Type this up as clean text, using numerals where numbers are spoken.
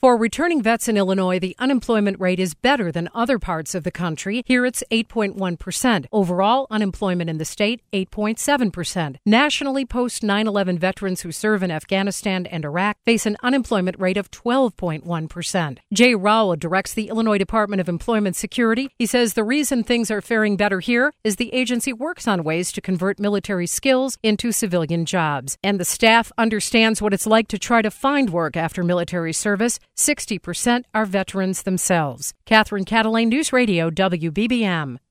For returning vets in Illinois, the unemployment rate is better than other parts of the country. Here it's 8.1%. Overall, unemployment in the state, 8.7%. Nationally, post 9/11 veterans who serve in Afghanistan and Iraq face an unemployment rate of 12.1%. Jay Rowell directs the Illinois Department of Employment Security. He says the reason things are faring better here is the agency works on ways to convert military skills into civilian jobs. And the staff understands what it's like to try to find work after military service. 60% are veterans themselves. Catherine Catalane, News Radio, WBBM.